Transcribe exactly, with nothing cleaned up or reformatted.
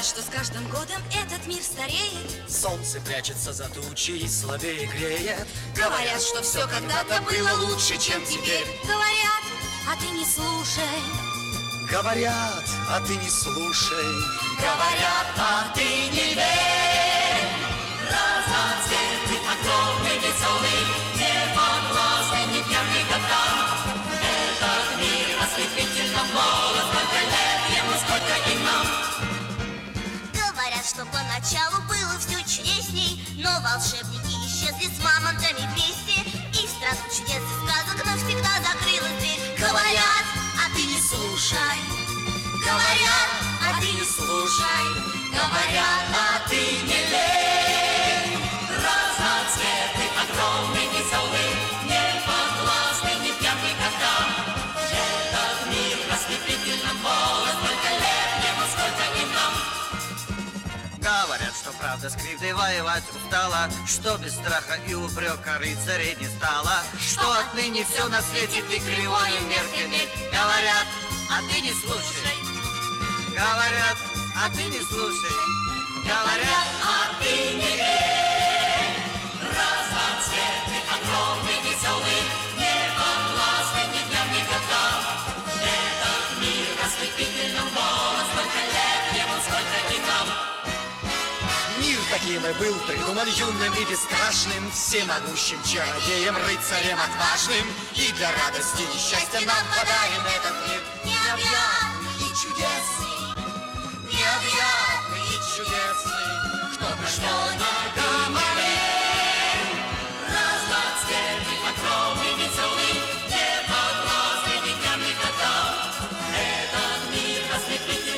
Говорят, что с каждым годом этот мир стареет. Солнце прячется за тучи и слабее греет. Говорят, что все когда-то было лучше, чем теперь. Говорят, а ты не слушай. Говорят, а ты не слушай. Говорят, а ты не верь. Разноцветный, огромный, веселый, не подвластный ни дням, ни годам. Этот мир ослепительно молод, сколько лет ему, сколько и нам. Говорят, что поначалу было все чудесней, но волшебники исчезли с мамонтами вместе, и в страну чудес и сказок навсегда закрылась дверь. Говорят, а ты не слушай. Говорят, а ты не слушай. Говорят, а ты не лень. Разноцветный, огромный, веселый, не подвластный ни дням, ни годам. Этот мир ослепительно молод, сколько лет ему, сколько и нам. Говорят, что правда с кривдой воевать устала, что без страха и упрека рыцарей не стало, что отныне все на свете ты кривой и мерками. Говорят, а ты не слушай. Говорят, а ты не слушай. Говорят, а ты не верь. Разноцветный, огромный, веселый, не подвластный ни дням, ни годам. Этот мир ослепительно молод, сколько лет ему, сколько и нам. Мир таким и был придуман юным и бесстрашным, всемогущим чародеем, рыцарем отважным. И для радости и счастья нам подарен этот мир необъятный и чудесный, необъятный и чудесный. Кто бы что ни говорил, разноцветный, огромный, веселый, не подвластный ни дням, ни годам. Этот мир ослепительный.